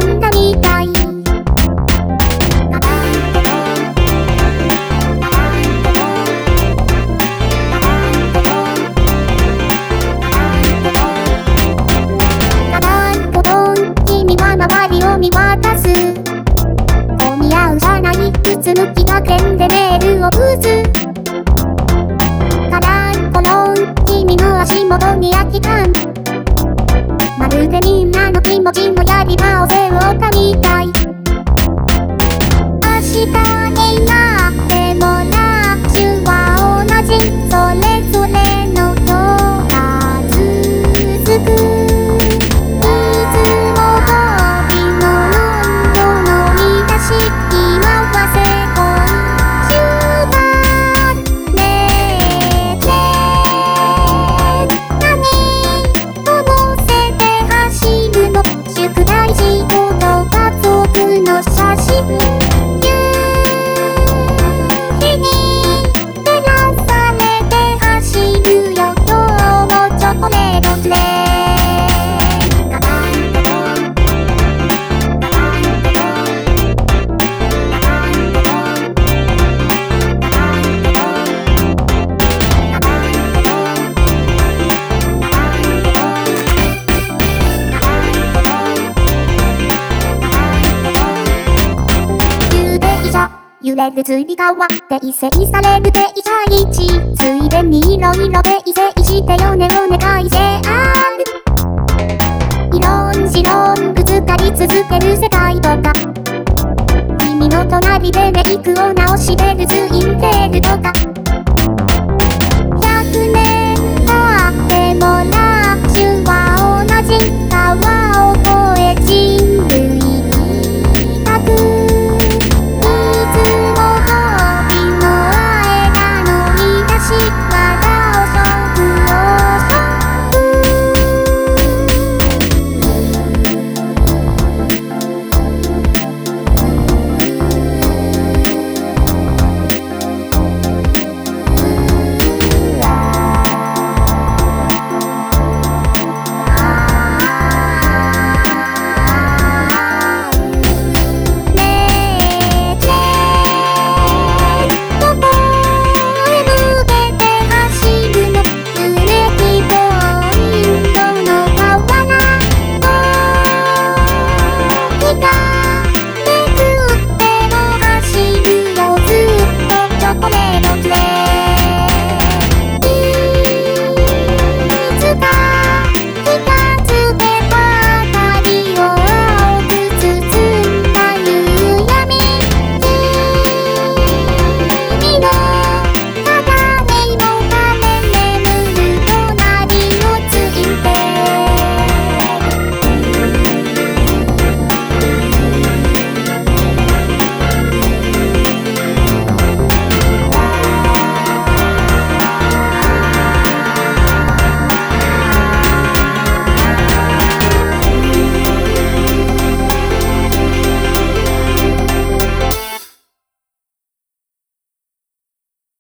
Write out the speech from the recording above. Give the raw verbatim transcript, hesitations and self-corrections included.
んだみたい。君は周りを見渡す。混み合う車内、うつむきがけんでメールを打つ。カランコロン、君の足元に空き缶。まるでみんなの気持ちもやり場を背負ったみたい。明日になってもラッシュは同じ。それぞれの塔が続く。揺れる釣り革で異性される定者一。ついでにいろいろ訂正してよねお願いである。いろんしろんぶつかり続ける世界とか。君の隣でメイクを直してるツインテールとか。